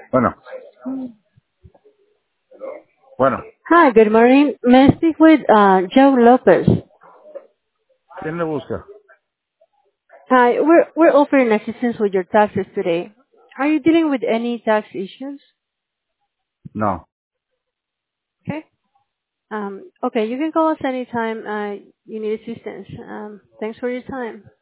Bueno, bueno, Hi, good morning. May I speak with Joe Lopez? ¿quién le busca? Hi, we're offering assistance with your taxes today. Are you dealing with any tax issues? No. Okay. Okay, you can call us anytime you need assistance. Thanks for your time.